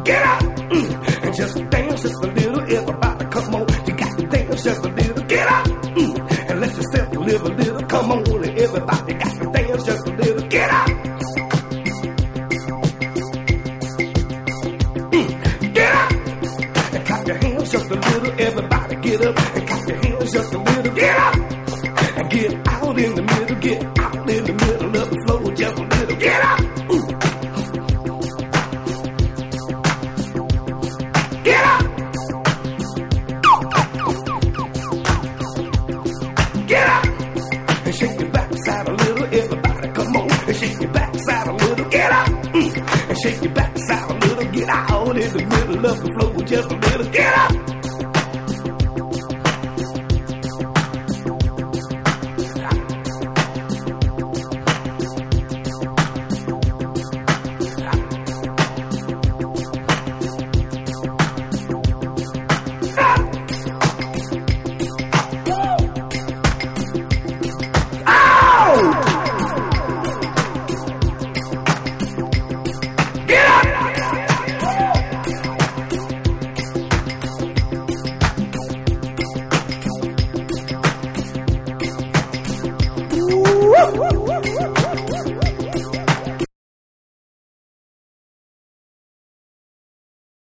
get up, and just dance just a little. Everybody, come on, you got to dance just a little. Get up, and let yourself live a little. Come on, everybody got to dance just a little. Get up, get up, and clap your hands just a little. Everybody, get up and clap your hands just a little. Get up, and get out in the middle. Get out in the middle of the floor just a little. Get up. Get up! Get up! And shake your backside a little. Everybody, come on. And shake your backside a little. Get up! And shake your backside a little. Get out in the middle of the floor just a little. Get up! Woo!